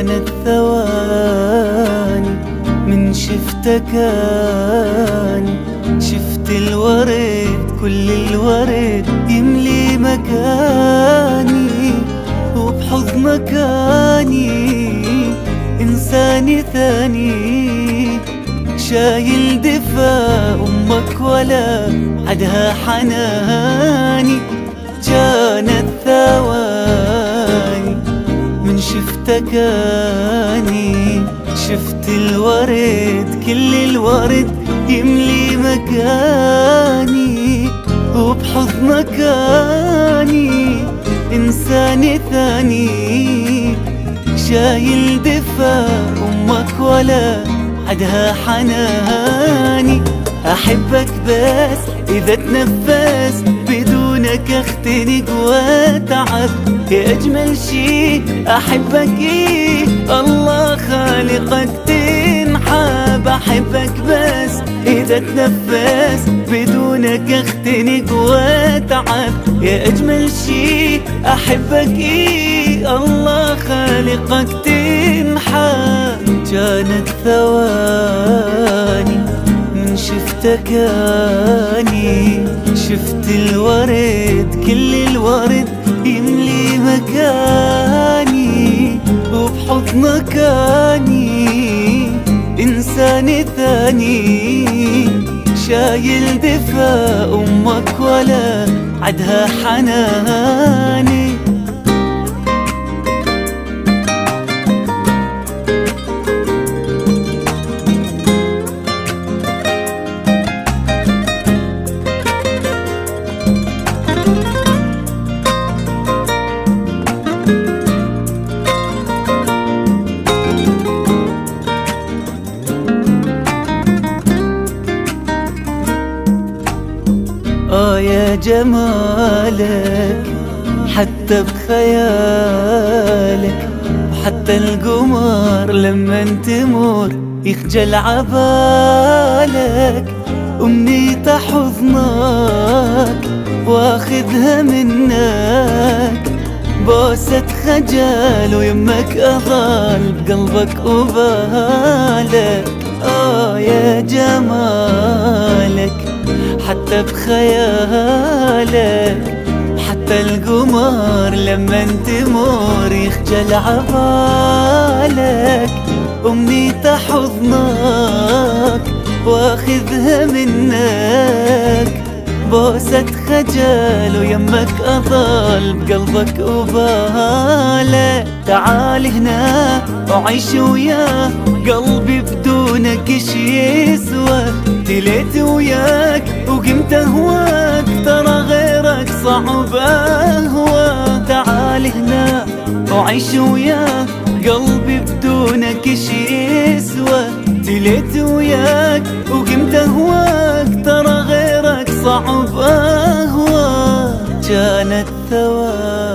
كانت ثواني من شفتك اني شفت الورد، كل الورد يملي مكاني، وبحضنك اني إنساني ثاني، شايل دفا أمك ولا عدها حناني. كانت ثواني من شفتك اني شفت الورد، كل الورد يملي مكاني، وبحضنك اني إنساني ثاني، شايل دفا أمك ولا عدها حناني. أحبك بس إذا تنفس، بدونك اختنق واتعب. يا أجمل شي أحبك إيه، الله خالقك تنحب. أحبك بس إذا تنفس، بدونك اختنق واتعب. يا أجمل شي أحبك إيه، الله خالقك تنحب. كانت ثواني من شفتك اني شفت الورد، كل الورد يملي مكاني، وبحضنك اني إنساني ثاني، شايل دفا أمك ولا عدها حناني. يا جمالك حتى بخيالك، وحتى القمر لما تمر يخجل عبالك. أمنيت حضنك واخذها منك، بوسة خجل ويمك أظل بقلبك وبالك. يا جمالك حتى بخيالك، حتى القمر لما تمر يخجل عبالك. أمنيت حضنك واخذها منك، بوسة خجل ويمك أظل بقلبك وبالك. تعال هنا وعيش وياه، قلبي بدونك ايش يسوى. تليت وياك وقمت اهواك، ترى غيرك صعب اهوى. تعال هنا وعيش وياه، قلبي بدونك ايش يسوى. تليت وياك وقمت اهواك، ترى غيرك صعب اهوى. كانت ثواني